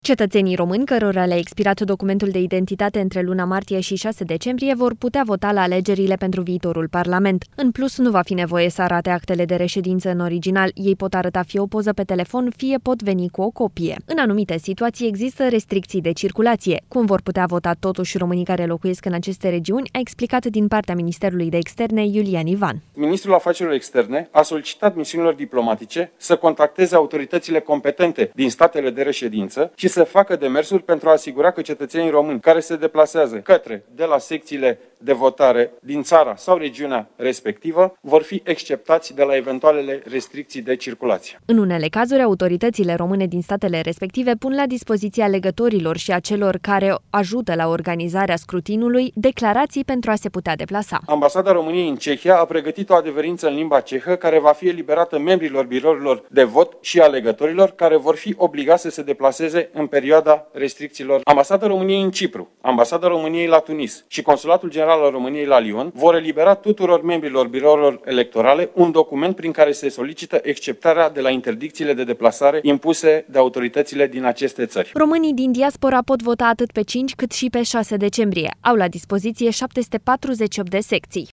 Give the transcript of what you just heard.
Cetățenii români cărora le-a expirat documentul de identitate între luna martie și 6 decembrie vor putea vota la alegerile pentru viitorul Parlament. În plus, nu va fi nevoie să arate actele de reședință în original. Ei pot arăta fie o poză pe telefon, fie pot veni cu o copie. În anumite situații există restricții de circulație. Cum vor putea vota totuși românii care locuiesc în aceste regiuni, a explicat din partea Ministerului de Externe Iulian Ivan. Ministrul Afacerilor Externe a solicitat misiunilor diplomatice să contacteze autoritățile competente din statele de reședință și să facă demersuri pentru a asigura că cetățenii români care se deplasează de la secțiile de votare din țara sau regiunea respectivă vor fi exceptați de la eventualele restricții de circulație. În unele cazuri, autoritățile române din statele respective pun la dispoziția alegătorilor și a celor care ajută la organizarea scrutinului declarații pentru a se putea deplasa. Ambasada României în Cehia a pregătit o adeverință în limba cehă care va fi eliberată membrilor birourilor de vot și alegătorilor care vor fi obligați să se deplaseze în perioada restricțiilor. Ambasada României în Cipru, Ambasada României la Tunis și Consulatul General al României la Lyon vor elibera tuturor membrilor birourilor electorale un document prin care se solicită exceptarea de la interdicțiile de deplasare impuse de autoritățile din aceste țări. Românii din diaspora pot vota atât pe 5 cât și pe 6 decembrie. Au la dispoziție 748 de secții.